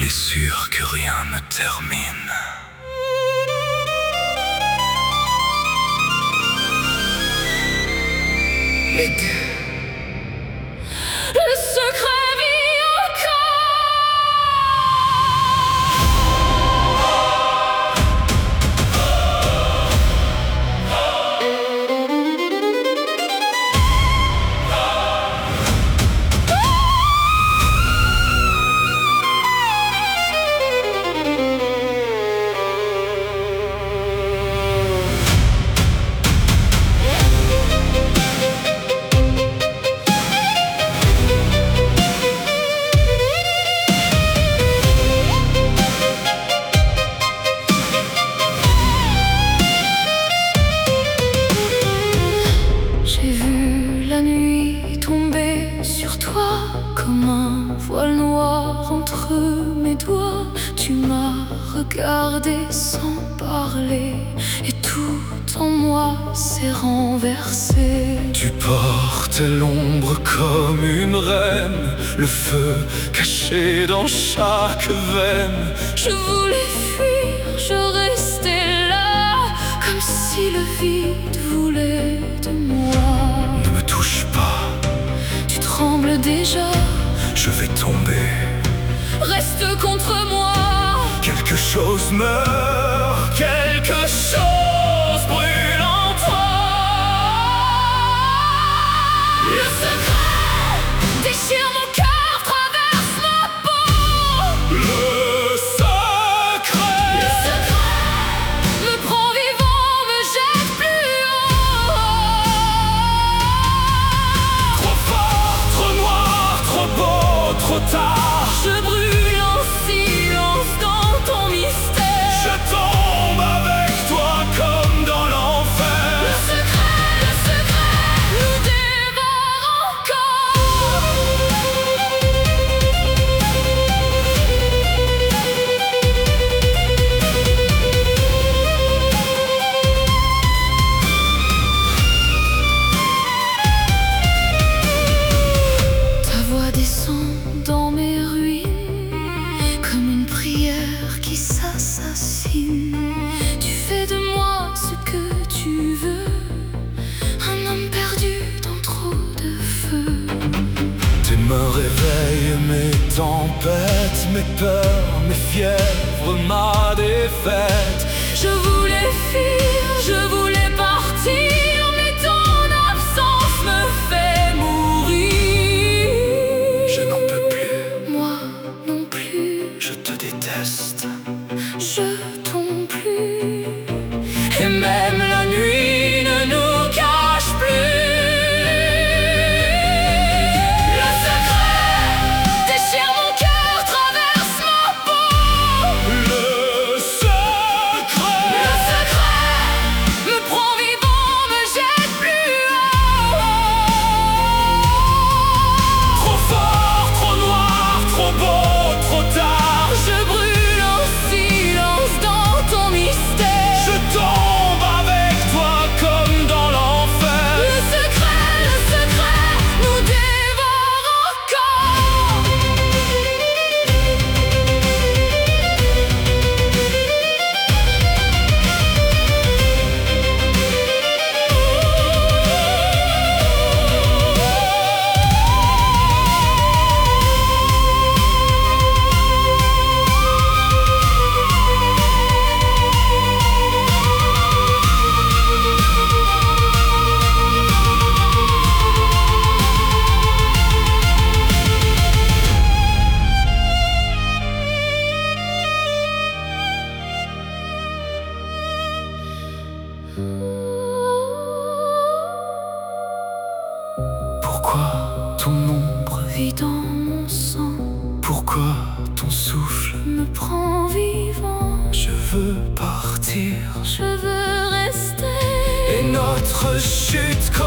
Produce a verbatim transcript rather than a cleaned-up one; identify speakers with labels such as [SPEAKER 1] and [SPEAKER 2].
[SPEAKER 1] est sûr que rien ne termine.
[SPEAKER 2] Mais que le secret vit comme un voile noir entre mes doigts. Tu m'as regardé sans parler, et tout en moi s'est renversé.
[SPEAKER 1] Tu portes l'ombre comme une reine, le feu caché dans chaque veine.
[SPEAKER 2] Je voulais fuir, je restais là, comme si le vide voulait de moi.
[SPEAKER 1] Ne me touche pas,
[SPEAKER 2] tu trembles déjà.
[SPEAKER 1] Je vais tomber.
[SPEAKER 2] Reste contre moi.
[SPEAKER 1] Quelque chose meurt, quelque chose brûle en toi.
[SPEAKER 2] Le secret déchire mon cœur, traverse ma peau.
[SPEAKER 1] Le secret,
[SPEAKER 2] le secret me prend vivant, me jette plus haut.
[SPEAKER 1] Trop fort, trop noir, trop beau, trop tard.
[SPEAKER 2] Je brûle en silence dans ton mystère.
[SPEAKER 1] Je tombe avec toi comme dans l'enfer.
[SPEAKER 2] Le secret, le secret nous dévore encore. Ta voix descend dans mes ruines comme une prière qui s'assassine. Tu fais de moi ce que tu veux, un homme perdu dans trop de feu.
[SPEAKER 1] Tes mains réveillent mes tempêtes, mes peurs, mes fièvres, ma défaite.
[SPEAKER 2] Je voulais fuir, je voulais partir, mais ton absence me fait mourir.
[SPEAKER 1] Je n'en peux plus,
[SPEAKER 2] Moi non plus,
[SPEAKER 1] je te déteste.
[SPEAKER 2] je tombe plus.
[SPEAKER 1] Et même la nuit ne nous cache plus.
[SPEAKER 2] Le secret déchire mon cœur, traverse ma peau.
[SPEAKER 1] Le secret,
[SPEAKER 2] Le secret me prend vivant, me jette plus haut.
[SPEAKER 1] trop fort, trop noir, trop beau, trop tard.
[SPEAKER 2] Je brûle en silence dans ton mystère.
[SPEAKER 1] Je tombe avec toi comme dans l'enfer.
[SPEAKER 2] Le secret, le secret nous dévore encore.
[SPEAKER 1] Pourquoi ton ombre,
[SPEAKER 2] Vie dans mon sang
[SPEAKER 1] pourquoi ton souffle?
[SPEAKER 2] me prend vivant.
[SPEAKER 1] Je veux partir.
[SPEAKER 2] Je veux rester.
[SPEAKER 1] Et notre chute